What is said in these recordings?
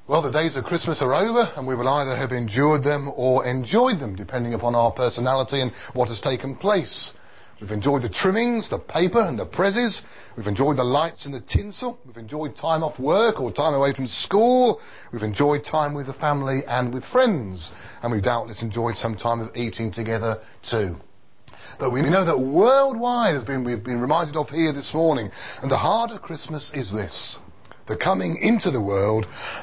Well, the days of Christmas are over, and we will either have endured them or enjoyed them, depending upon our personality and what has taken place. We've enjoyed the trimmings, the paper and the prezzies. We've enjoyed the lights and the tinsel. We've enjoyed time off work or time away from school. We've enjoyed time with the family and with friends. And we've doubtless enjoyed some time of eating together too. But we know that worldwide we've been reminded of here this morning. And the heart of Christmas is this: the coming into the world,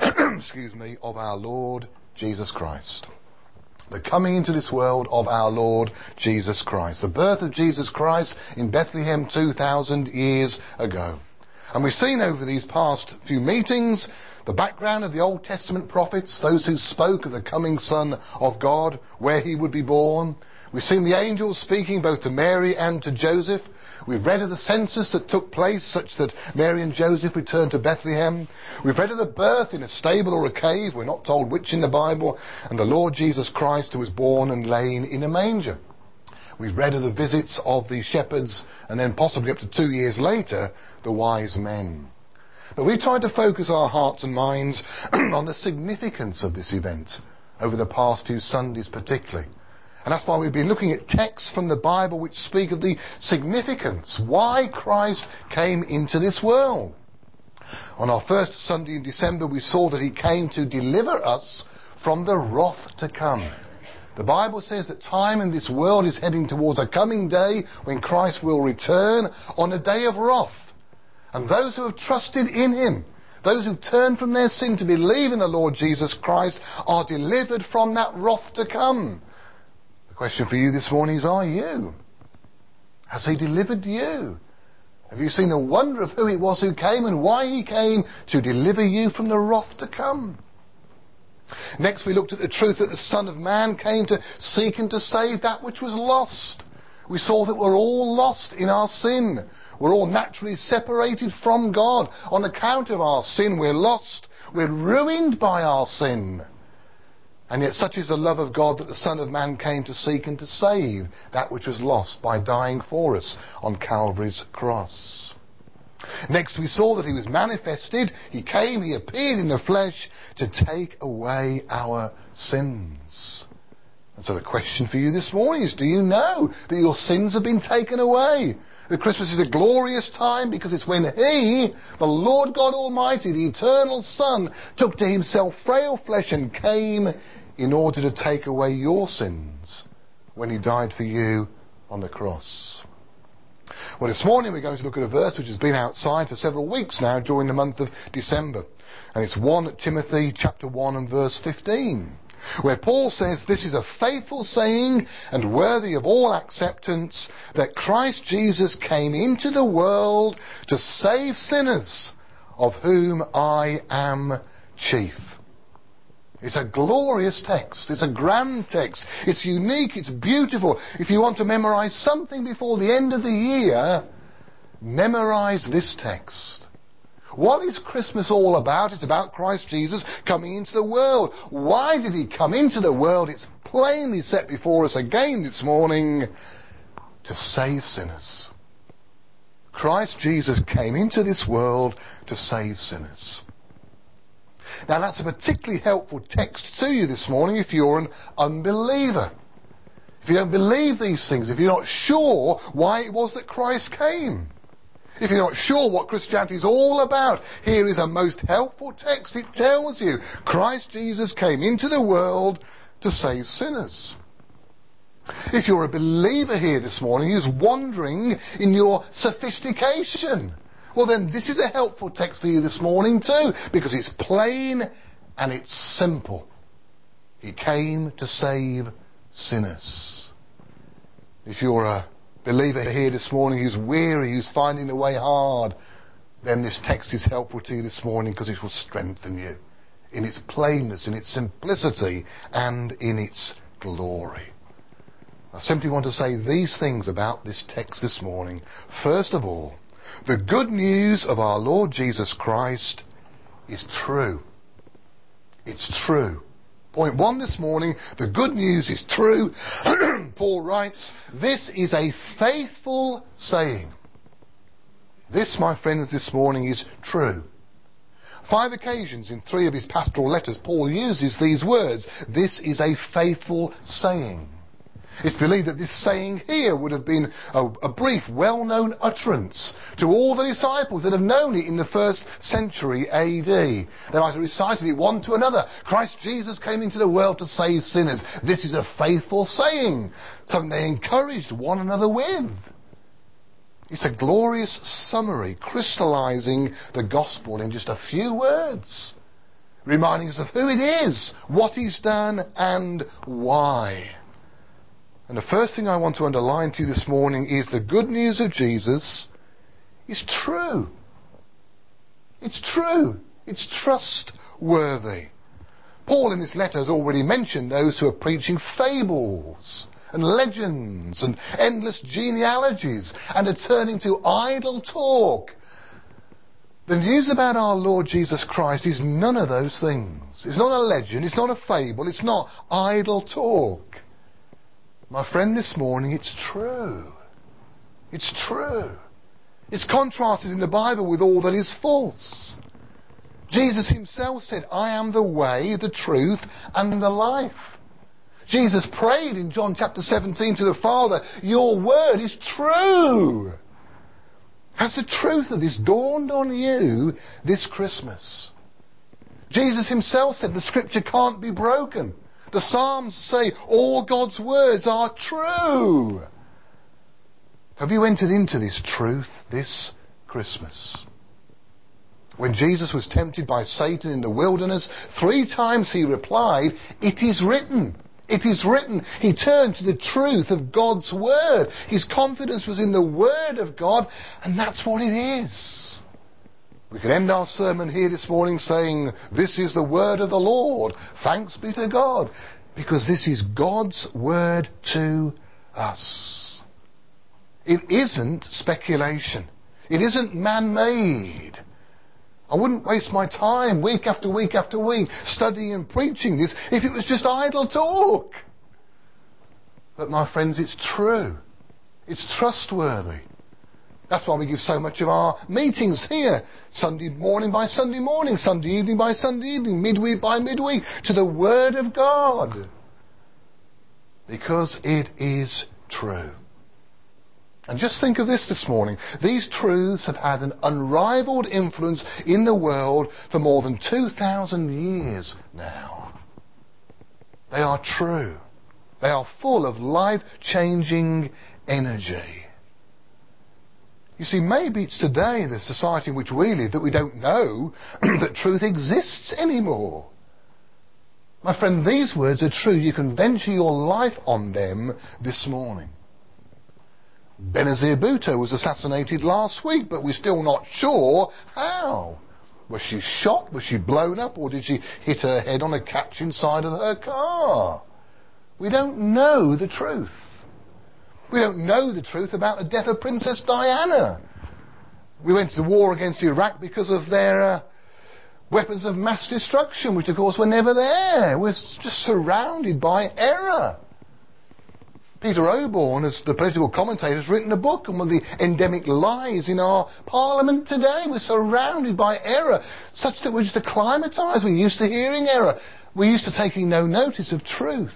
of our Lord Jesus Christ. The coming into this world of our Lord Jesus Christ. The birth of Jesus Christ in Bethlehem 2,000 years ago. And we've seen over these past few meetings the background of the Old Testament prophets, those who spoke of the coming Son of God, where he would be born. We've seen the angels speaking both to Mary and to Joseph. We've read of the census that took place such that Mary and Joseph returned to Bethlehem. We've read of the birth in a stable or a cave, we're not told which in the Bible, and the Lord Jesus Christ who was born and lain in a manger. We've read of the visits of the shepherds, and then possibly up to 2 years later, the wise men. But we tried to focus our hearts and minds on the significance of this event over the past 2 Sundays particularly. And that's why we've been looking at texts from the Bible which speak of the significance, why Christ came into this world. On our first Sunday in December, we saw that he came to deliver us from the wrath to come. The Bible says that time in this world is heading towards a coming day when Christ will return on a day of wrath. And those who have trusted in him, those who've turned from their sin to believe in the Lord Jesus Christ, are delivered from that wrath to come. The question for you this morning is, are you? Has he delivered you? Have you seen the wonder of who it was who came and why he came to deliver you from the wrath to come? Next we looked at the truth that the Son of Man came to seek and to save that which was lost. We saw that we're all lost in our sin. We're all naturally separated from God. On account of our sin, we're lost. We're ruined by our sin. And yet such is the love of God that the Son of Man came to seek and to save that which was lost by dying for us on Calvary's cross. Next we saw that he was manifested. He came, he appeared in the flesh to take away our sins. And so the question for you this morning is, do you know that your sins have been taken away? That Christmas is a glorious time because it's when he, the Lord God Almighty, the eternal Son, took to himself frail flesh and came in order to take away your sins when he died for you on the cross. Well, this morning we're going to look at a verse which has been outside for several weeks now during the month of December. And it's 1 Timothy chapter 1 and verse 15. Where Paul says, "This is a faithful saying and worthy of all acceptance, that Christ Jesus came into the world to save sinners, of whom I am chief." It's a glorious text. It's a grand text. It's unique. It's beautiful. If you want to memorize something before the end of the year, memorize this text. What is Christmas all about? It's about Christ Jesus coming into the world. Why did he come into the world? It's plainly set before us again this morning: to save sinners. Christ Jesus came into this world to save sinners. Now that's a particularly helpful text to you this morning if you're an unbeliever. If you don't believe these things, if you're not sure why it was that Christ came. If you're not sure what Christianity is all about, here is a most helpful text. It tells you Christ Jesus came into the world to save sinners. If you're a believer here this morning who's wandering in your sophistication, well then this is a helpful text for you this morning too, because it's plain and it's simple. He came to save sinners. If you're a believer here this morning who's weary, who's finding the way hard, then this text is helpful to you this morning because it will strengthen you in its plainness, in its simplicity, and in its glory. I simply want to say these things about this text this morning. First of all, the good news of our Lord Jesus Christ is true. It's true. Point 1 this morning, the good news is true. Paul writes, this is a faithful saying. This, my friends, this morning is true. 5 occasions in 3 of his pastoral letters, Paul uses these words. This is a faithful saying. It's believed that this saying here would have been a brief, well-known utterance to all the disciples that have known it in the 1st century AD. They might have recited it one to another. Christ Jesus came into the world to save sinners. This is a faithful saying, something they encouraged one another with. It's a glorious summary, crystallizing the gospel in just a few words, reminding us of who it is, what he's done, and why. And the first thing I want to underline to you this morning is the good news of Jesus is true. It's true. It's trustworthy. Paul in this letter has already mentioned those who are preaching fables and legends and endless genealogies and are turning to idle talk. The news about our Lord Jesus Christ is none of those things. It's not a legend. It's not a fable. It's not idle talk. My friend, this morning, it's true. It's true. It's contrasted in the Bible with all that is false. Jesus himself said, I am the way, the truth, and the life. Jesus prayed in John chapter 17 to the Father, your word is true. Has the truth of this dawned on you this Christmas? Jesus himself said the scripture can't be broken. The Psalms say all God's words are true. Have you entered into this truth this Christmas? When Jesus was tempted by Satan in the wilderness, 3 times he replied, it is written. It is written. He turned to the truth of God's word. His confidence was in the word of God, and that's what it is. We could end our sermon here this morning saying, this is the word of the Lord. Thanks be to God. Because this is God's word to us. It isn't speculation. It isn't man-made. I wouldn't waste my time week after week after week studying and preaching this if it was just idle talk. But my friends, it's true. It's trustworthy. That's why we give so much of our meetings here, Sunday morning by Sunday morning, Sunday evening by Sunday evening, midweek by midweek, to the Word of God. Because it is true. And just think of this morning. These truths have had an unrivaled influence in the world for more than 2,000 years now. They are true. They are full of life-changing energy. You see, maybe it's today, the society in which we live, that we don't know that truth exists anymore. My friend, these words are true. You can venture your life on them this morning. Benazir Bhutto was assassinated last week, but we're still not sure how. Was she shot? Was she blown up? Or did she hit her head on a catch inside of her car? We don't know the truth. We don't know the truth about the death of Princess Diana. We went to the war against Iraq because of their weapons of mass destruction, which of course were never there. We're just surrounded by error. Peter Oborne, as the political commentator, has written a book on one of the endemic lies in our parliament today. We're surrounded by error, such that we're just acclimatised. We're used to hearing error. We're used to taking no notice of truth.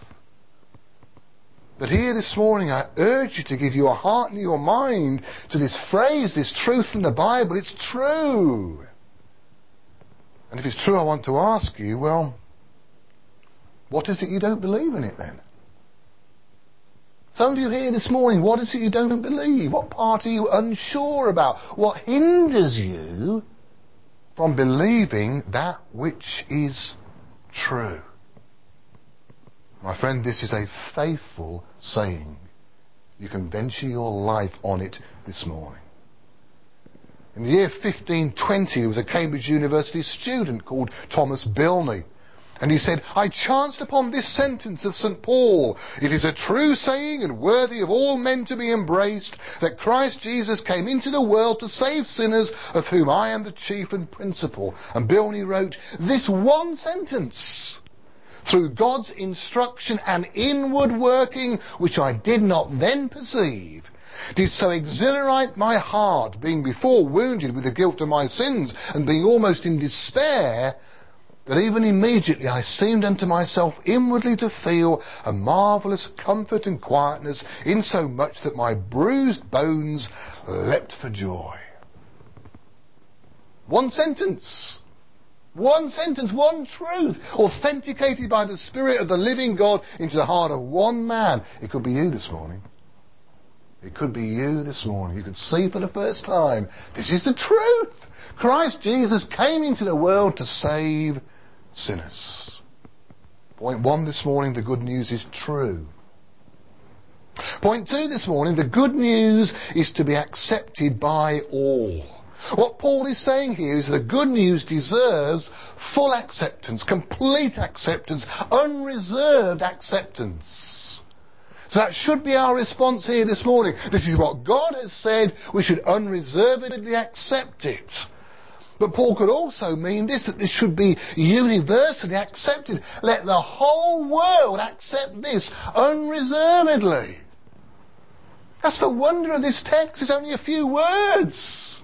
But here this morning I urge you to give your heart and your mind to this phrase, this truth from the Bible. It's true. And if it's true, I want to ask you, well, what is it you don't believe in it then? Some of you here this morning, what is it you don't believe? What part are you unsure about? What hinders you from believing that which is true? My friend, this is a faithful saying. You can venture your life on it this morning. In the year 1520, there was a Cambridge University student called Thomas Bilney. And he said, I chanced upon this sentence of St. Paul. It is a true saying and worthy of all men to be embraced that Christ Jesus came into the world to save sinners, of whom I am the chief and principal. And Bilney wrote, this one sentence, through God's instruction and inward working, which I did not then perceive, did so exhilarate my heart, being before wounded with the guilt of my sins, and being almost in despair, that even immediately I seemed unto myself inwardly to feel a marvellous comfort and quietness, insomuch that my bruised bones leapt for joy. One sentence, one truth, authenticated by the Spirit of the living God into the heart of one man. It could be you this morning. It could be you this morning. You could see for the first time, this is the truth. Christ Jesus came into the world to save sinners. Point 1 this morning, the good news is true. Point 2 this morning, the good news is to be accepted by all. What Paul is saying here is the good news deserves full acceptance, complete acceptance, unreserved acceptance. So that should be our response here this morning. This is what God has said. We should unreservedly accept it. But Paul could also mean this, that this should be universally accepted. Let the whole world accept this unreservedly. That's the wonder of this text. It's only a few words.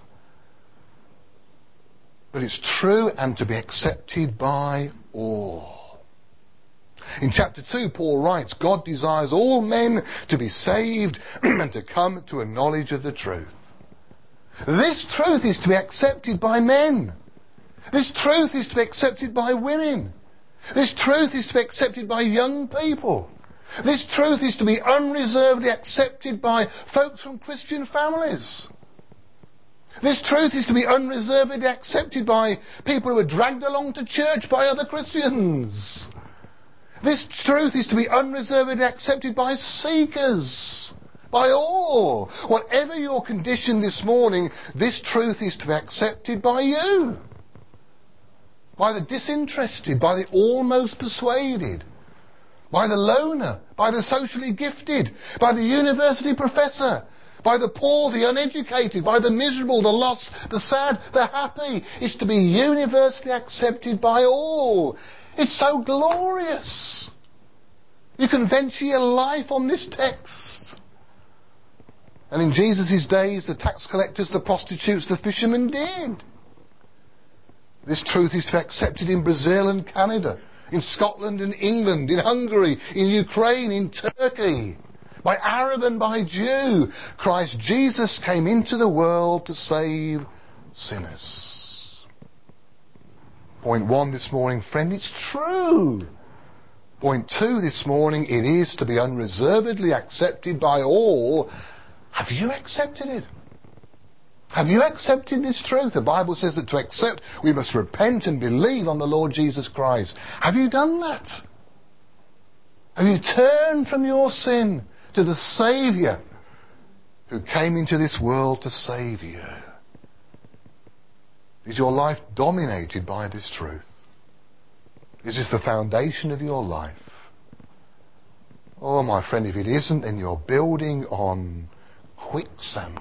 But it's true and to be accepted by all. In chapter 2, Paul writes, God desires all men to be saved and to come to a knowledge of the truth. This truth is to be accepted by men. This truth is to be accepted by women. This truth is to be accepted by young people. This truth is to be unreservedly accepted by folks from Christian families. This truth is to be unreservedly accepted by people who are dragged along to church by other Christians. This truth is to be unreservedly accepted by seekers, by all. Whatever your condition this morning, this truth is to be accepted by you. By the disinterested, by the almost persuaded, by the loner, by the socially gifted, by the university professor, by the poor, the uneducated, by the miserable, the lost, the sad, the happy. It's to be universally accepted by all. It's so glorious. You can venture your life on this text. And in Jesus' days, the tax collectors, the prostitutes, the fishermen did. This truth is to be accepted in Brazil and Canada, in Scotland and England, in Hungary, in Ukraine, in Turkey. By Arab and by Jew, Christ Jesus came into the world to save sinners. Point 1 this morning, friend, it's true. Point 2 this morning, it is to be unreservedly accepted by all. Have you accepted it? Have you accepted this truth? The Bible says that to accept, we must repent and believe on the Lord Jesus Christ. Have you done that? Have you turned from your sin to the Saviour who came into this world to save you? Is your life dominated by this truth? Is this the foundation of your life? Oh, my friend, if it isn't, then you're building on quicksand.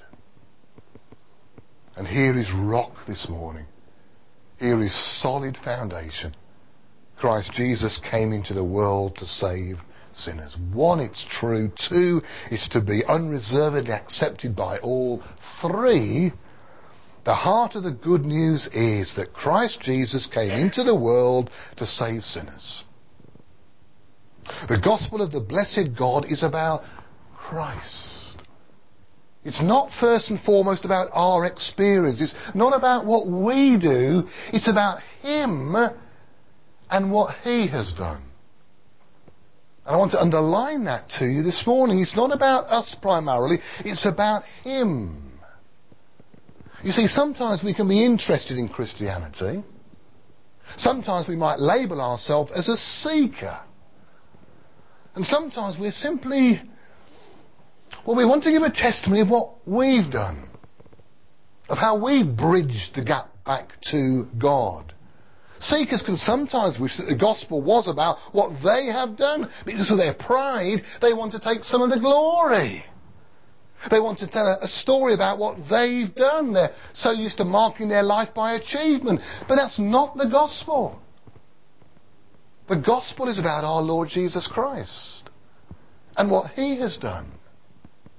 And here is rock this morning. Here is solid foundation. Christ Jesus came into the world to save sinners. 1, it's true. 2, it's to be unreservedly accepted by all. 3, the heart of the good news is that Christ Jesus came into the world to save sinners. The gospel of the blessed God is about Christ. It's not first and foremost about our experience. It's not about what we do. It's about Him and what He has done. And I want to underline that to you this morning. It's not about us primarily. It's about Him. You see, sometimes we can be interested in Christianity. Sometimes we might label ourselves as a seeker. And sometimes we're simply, we want to give a testimony of what we've done, of how we've bridged the gap back to God. Seekers can sometimes wish that the gospel was about what they have done. Because of their pride, they want to take some of the glory. They want to tell a story about what they've done. They're so used to marking their life by achievement. But that's not the gospel. The gospel is about our Lord Jesus Christ and what He has done.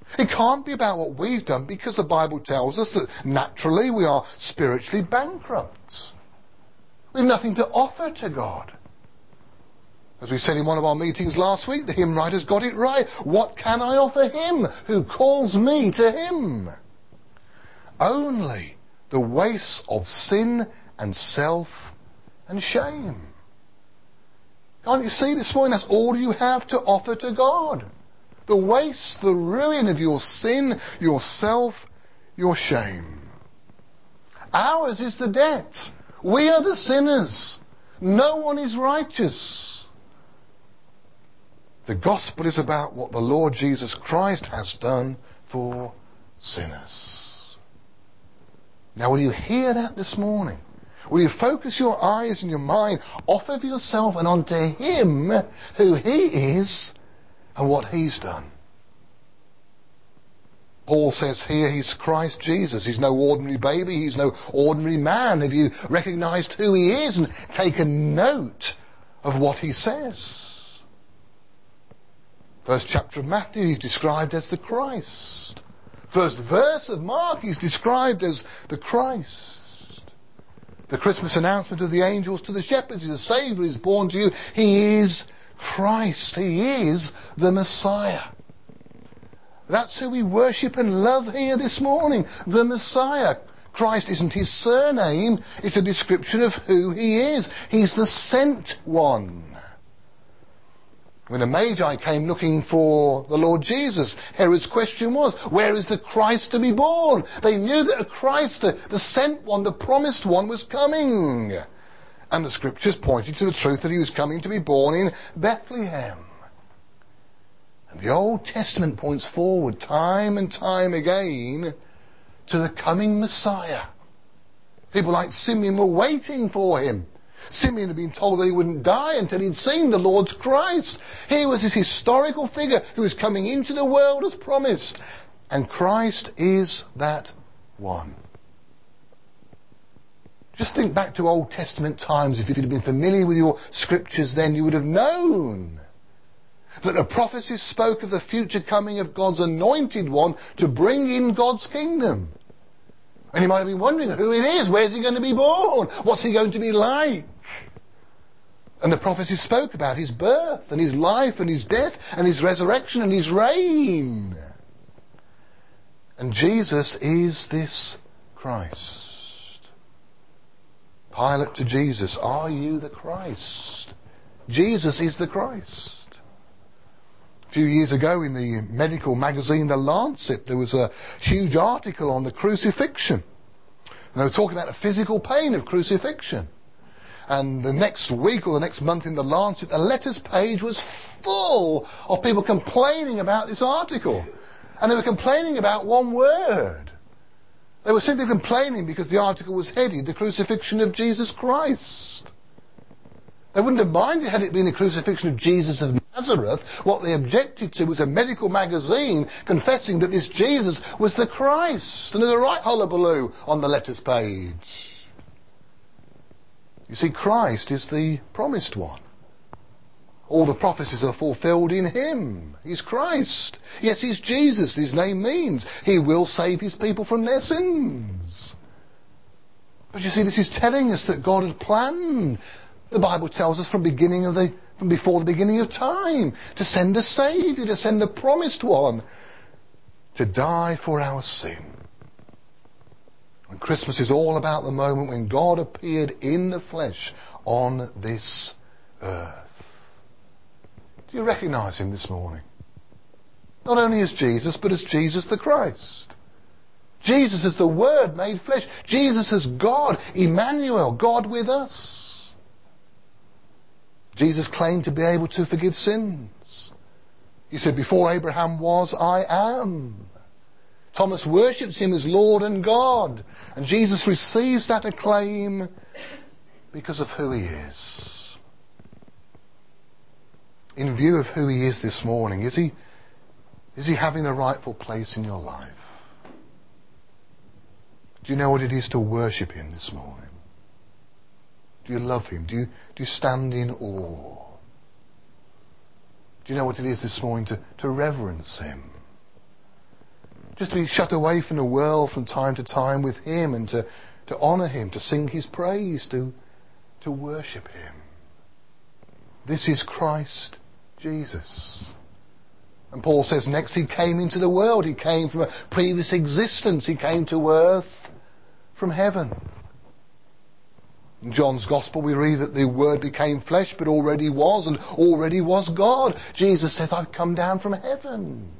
It can't be about what we've done, because the Bible tells us that naturally we are spiritually bankrupt. We have nothing to offer to God. As we said in one of our meetings last week, the hymn writers got it right. What can I offer him who calls me to him? Only the waste of sin and self and shame. Can't you see this morning? That's all you have to offer to God. The waste, the ruin of your sin, your self, your shame. Ours is the debt. We are the sinners. No one is righteous. The gospel is about what the Lord Jesus Christ has done for sinners. Now, will you hear that this morning? Will you focus your eyes and your mind off of yourself and onto him, who he is and what he's done? Paul says here he's Christ Jesus. He's no ordinary baby. He's no ordinary man. Have you recognised who he is and taken note of what he says? First chapter of Matthew, he's described as the Christ. First verse of Mark, he's described as the Christ. The Christmas announcement of the angels to the shepherds is a Saviour is born to you. He is Christ. He is the Messiah. That's who we worship and love here this morning. The Messiah. Christ isn't his surname. It's a description of who he is. He's the sent one. When the Magi came looking for the Lord Jesus, Herod's question was, where is the Christ to be born? They knew that a Christ, the sent one, the promised one, was coming. And the scriptures pointed to the truth that he was coming to be born in Bethlehem. And the Old Testament points forward time and time again to the coming Messiah. People like Simeon were waiting for him. Simeon had been told that he wouldn't die until he'd seen the Lord's Christ. He was this historical figure who was coming into the world as promised. And Christ is that one. Just think back to Old Testament times. If you'd have been familiar with your scriptures then, you would have known that the prophecies spoke of the future coming of God's anointed one to bring in God's kingdom. And you might have been wondering who it is. Where's he going to be born? What's he going to be like? And the prophecies spoke about his birth and his life and his death and his resurrection and his reign. And Jesus is this Christ. Pilate to Jesus, are you the Christ? Jesus is the Christ. A few years ago in the medical magazine The Lancet, there was a huge article on the crucifixion. And they were talking about the physical pain of crucifixion. And the next week or the next month in The Lancet, the letters page was full of people complaining about this article. And they were complaining about one word. They were simply complaining because the article was headed, The Crucifixion of Jesus Christ. They wouldn't have minded had it been the crucifixion of Jesus of Nazareth. What they objected to was a medical magazine confessing that this Jesus was the Christ. And there's a right hullabaloo on the letters page. You see, Christ is the promised one. All the prophecies are fulfilled in him. He's Christ. Yes, he's Jesus. His name means he will save his people from their sins. But you see, this is telling us that God had planned. The Bible tells us from before the beginning of time to send a Saviour, to send the promised one to die for our sin. And Christmas is all about the moment when God appeared in the flesh on this earth. Do you recognise him this morning? Not only as Jesus, but as Jesus the Christ. Jesus as the Word made flesh. Jesus as God, Emmanuel, God with us. Jesus claimed to be able to forgive sins. He said, before Abraham was, I am. Thomas worships him as Lord and God. And Jesus receives that acclaim because of who he is. In view of who he is this morning, is he having a rightful place in your life? Do you know what it is to worship him this morning? Do you love him? Do you stand in awe? Do you know what it is this morning to reverence him? Just to be shut away from the world from time to time with Him and to honour Him, to sing His praise, to worship Him. This is Christ Jesus. And Paul says next He came into the world. He came from a previous existence. He came to earth from heaven. In John's Gospel we read that the Word became flesh but already was and already was God. Jesus says, I've come down from heaven.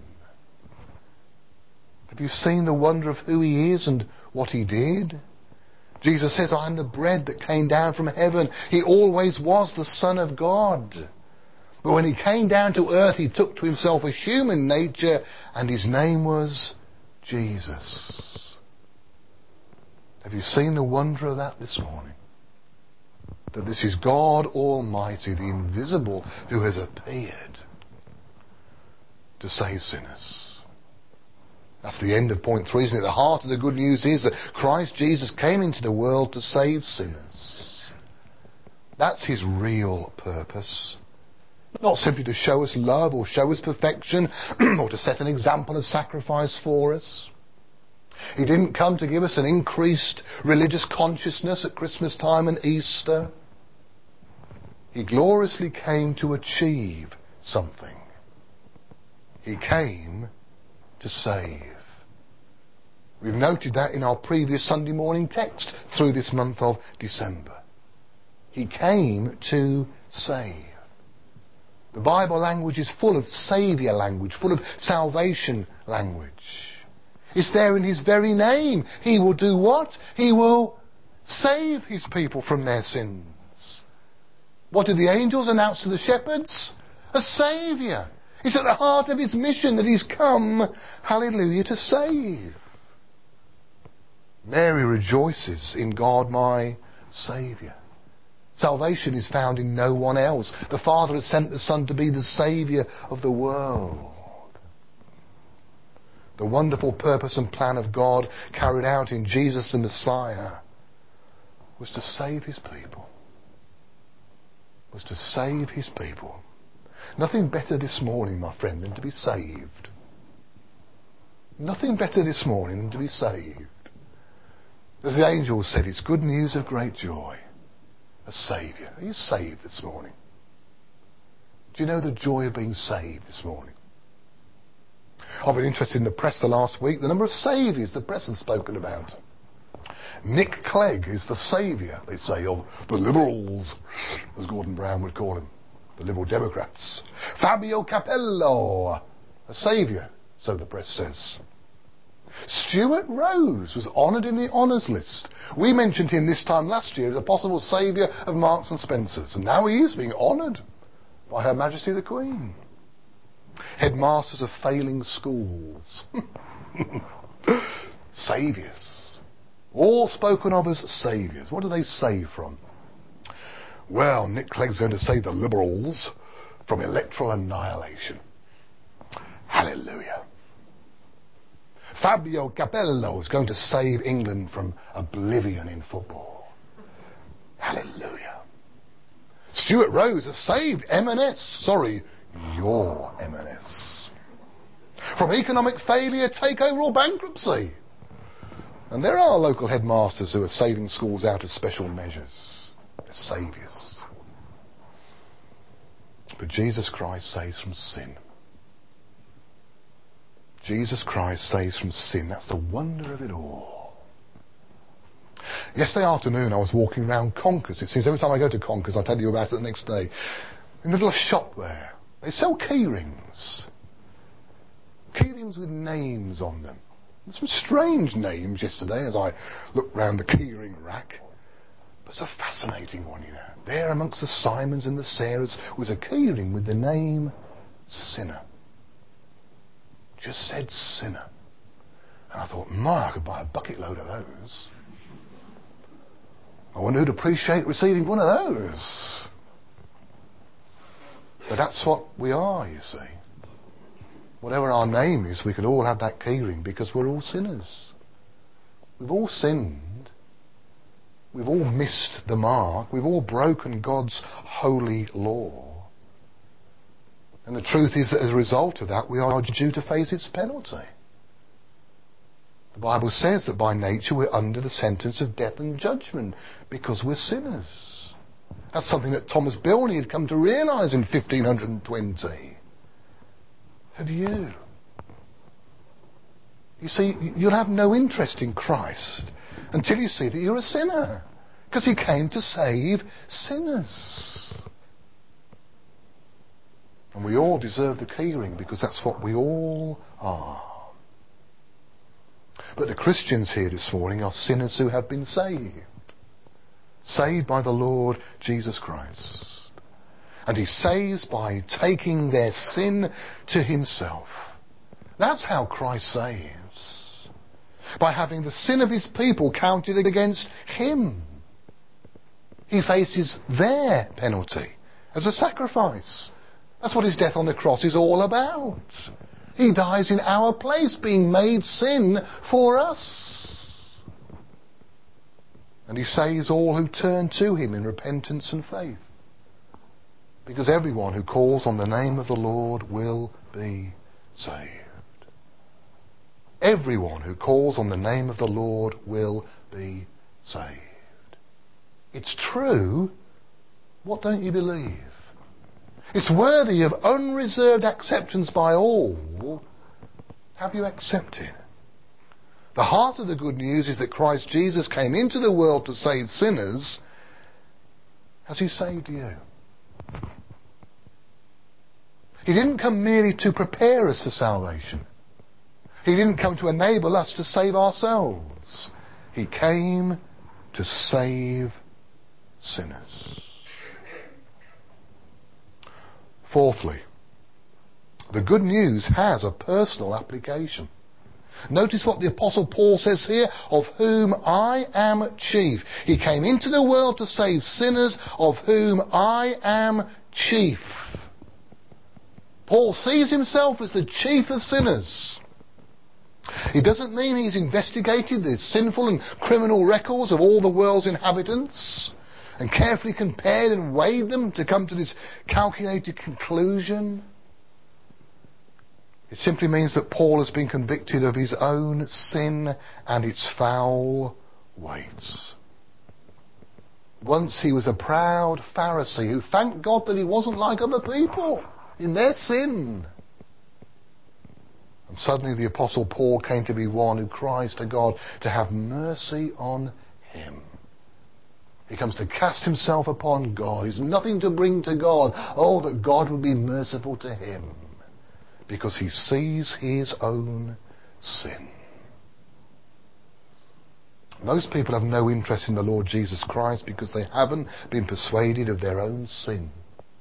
Have you seen the wonder of who He is and what He did? Jesus says, I'm the bread that came down from heaven. He always was the Son of God. But when He came down to earth, He took to Himself a human nature, and His name was Jesus. Have you seen the wonder of that this morning? That this is God Almighty, the invisible, who has appeared to save sinners. That's the end of point 3, isn't it? The heart of the good news is that Christ Jesus came into the world to save sinners. That's His real purpose. Not simply to show us love or show us perfection or to set an example of sacrifice for us. He didn't come to give us an increased religious consciousness at Christmas time and Easter. He gloriously came to achieve something. He came to save. We've noted that in our previous Sunday morning text through this month of December. He came to save. The Bible language is full of saviour language, full of salvation language. It's there in His very name. He will do what? He will save His people from their sins. What did the angels announce to the shepherds? A saviour. It's at the heart of His mission that He's come, hallelujah, to save. Mary rejoices in God my Saviour. Salvation is found in no one else. The Father has sent the Son to be the Saviour of the world. The wonderful purpose and plan of God carried out in Jesus the Messiah was to save His people. Was to save His people. Nothing better this morning, my friend, than to be saved. Nothing better this morning than to be saved. As the angel said, it's good news of great joy. A Saviour. Are you saved this morning? Do you know the joy of being saved this morning? I've been interested in the press the last week, the number of saviours the press has spoken about. Nick Clegg is the saviour, they say, of the Liberals, as Gordon Brown would call him. The Liberal Democrats. Fabio Capello, a saviour, so the press says. Stuart Rose was honoured in the honours list. We mentioned him this time last year as a possible saviour of Marks and Spencer's, and now he is being honoured by Her Majesty the Queen. Headmasters of failing schools. Saviours. All spoken of as saviours. What do they save from? Well, Nick Clegg's going to save the Liberals from electoral annihilation. Hallelujah. Fabio Capello is going to save England from oblivion in football. Hallelujah. Stuart Rose has saved M&S. Sorry, your M&S. From economic failure, takeover or bankruptcy. And there are local headmasters who are saving schools out of special measures. They're saviours. But Jesus Christ saves from sin. Jesus Christ saves from sin. That's the wonder of it all. Yesterday afternoon I was walking around Conkers. It seems every time I go to Conkers I tell you about it the next day. In the little shop there, they sell key rings. Key rings with names on them. Some strange names yesterday as I looked round the keyring rack. But it's a fascinating one, you know. There amongst the Simons and the Sarahs was a keyring with the name Sinner. Just said Sinner. And I thought, I could buy a bucket load of those. I wonder who'd appreciate receiving one of those. But that's what we are, you see. Whatever our name is, we could all have that keyring because we're all sinners. We've all sinned. We've all missed the mark. We've all broken God's holy law. And the truth is that as a result of that, we are due to face its penalty. The Bible says that by nature we're under the sentence of death and judgment because we're sinners. That's something that Thomas Bilney had come to realise in 1520. Have you? You see, you'll have no interest in Christ until you see that you're a sinner. Because he came to save sinners. And we all deserve the keyring because that's what we all are. But the Christians here this morning are sinners who have been saved. Saved by the Lord Jesus Christ. And he saves by taking their sin to himself. That's how Christ saves. By having the sin of his people counted against him. He faces their penalty as a sacrifice. That's what his death on the cross is all about. He dies in our place, being made sin for us. And he saves all who turn to him in repentance and faith. Because everyone who calls on the name of the Lord will be saved. Everyone who calls on the name of the Lord will be saved. It's true. What don't you believe? It's worthy of unreserved acceptance by all. Have you accepted? The heart of the good news is that Christ Jesus came into the world to save sinners. Has he saved you? He didn't come merely to prepare us for salvation. He didn't come to enable us to save ourselves. He came to save sinners. Fourthly, the good news has a personal application. Notice what the Apostle Paul says here, of whom I am chief. He came into the world to save sinners, of whom I am chief. Paul sees himself as the chief of sinners. It doesn't mean he's investigated the sinful and criminal records of all the world's inhabitants and carefully compared and weighed them to come to this calculated conclusion. It simply means that Paul has been convicted of his own sin and its foul weights. Once he was a proud Pharisee who thanked God that he wasn't like other people in their sin. And suddenly the Apostle Paul came to be one who cries to God to have mercy on him. He comes to cast himself upon God. He's nothing to bring to God. Oh, that God would be merciful to him. Because he sees his own sin. Most people have no interest in the Lord Jesus Christ because they haven't been persuaded of their own sin.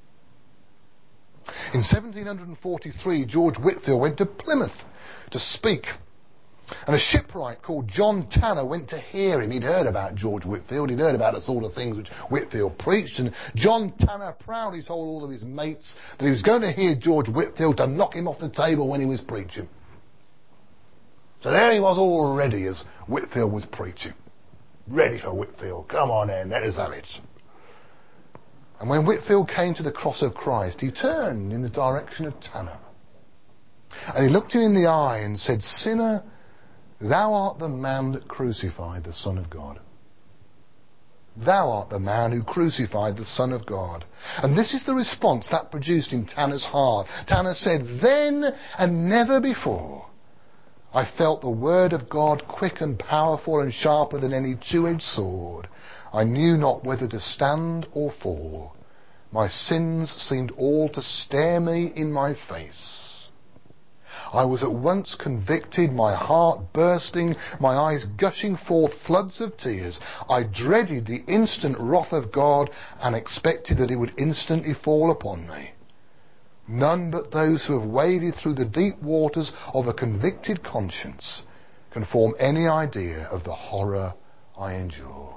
In 1743, George Whitefield went to Plymouth to speak. And a shipwright called John Tanner went to hear him. He'd heard about George Whitefield. He'd heard about the sort of things which Whitefield preached. And John Tanner proudly told all of his mates that he was going to hear George Whitefield to knock him off the table when he was preaching. So there he was all ready as Whitefield was preaching. Ready for Whitefield. Come on in, let us have it. And when Whitefield came to the cross of Christ, he turned in the direction of Tanner. And he looked him in the eye and said, "Sinner, thou art the man that crucified the Son of God. Thou art the man who crucified the Son of God." And this is the response that produced in Tanner's heart. Tanner said, "Then and never before, I felt the word of God quick and powerful and sharper than any two-edged sword. I knew not whether to stand or fall. My sins seemed all to stare me in my face. I was at once convicted, my heart bursting, my eyes gushing forth floods of tears. I dreaded the instant wrath of God and expected that it would instantly fall upon me. None but those who have waded through the deep waters of a convicted conscience can form any idea of the horror I endured."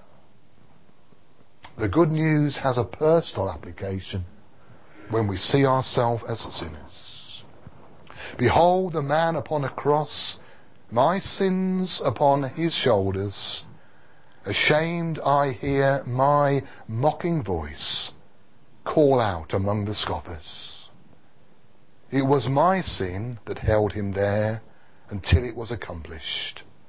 The good news has a personal application when we see ourselves as sinners. Behold the man upon a cross, my sins upon his shoulders. Ashamed I hear my mocking voice call out among the scoffers. It was my sin that held him there until it was accomplished.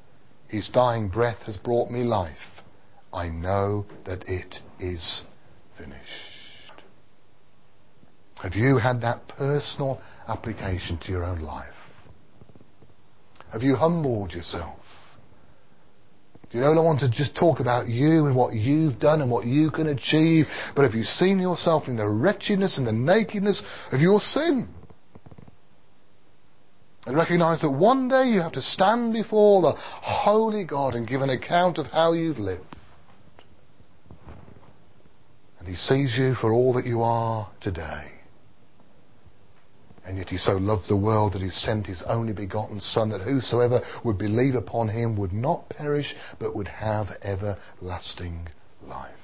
His dying breath has brought me life. I know that it is finished. Have you had that personal application to your own life? Have you humbled yourself? Do you no longer want to just talk about you and what you've done and what you can achieve, but have you seen yourself in the wretchedness and the nakedness of your sin? And recognize that one day you have to stand before the holy God and give an account of how you've lived. And He sees you for all that you are today. And yet He so loved the world that He sent His only begotten Son, that whosoever would believe upon Him would not perish, but would have everlasting life.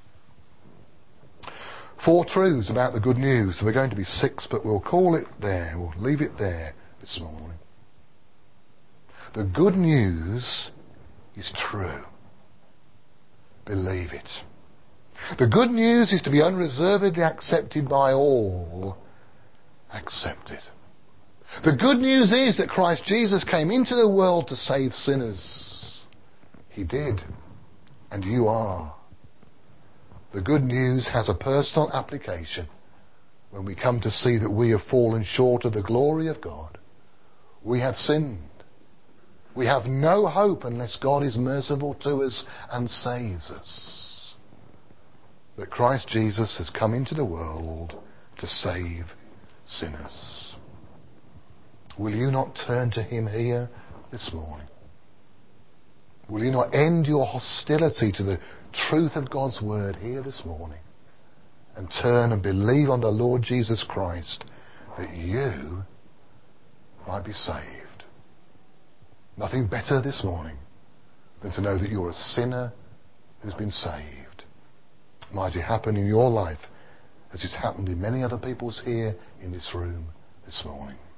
4 truths about the good news. There were going to be 6, but we'll call it there. We'll leave it there this morning. The good news is true. Believe it. The good news is to be unreservedly accepted by all. Accept it. The good news is that Christ Jesus came into the world to save sinners. He did. And you are. The good news has a personal application when we come to see that we have fallen short of the glory of God. We have sinned. We have no hope unless God is merciful to us and saves us. But Christ Jesus has come into the world to save sinners. Will you not turn to Him here this morning? Will you not end your hostility to the truth of God's word here this morning and turn and believe on the Lord Jesus Christ that you might be saved? Nothing better this morning than to know that you're a sinner who's been saved. Might it happen in your life as it's happened in many other people's here in this room this morning.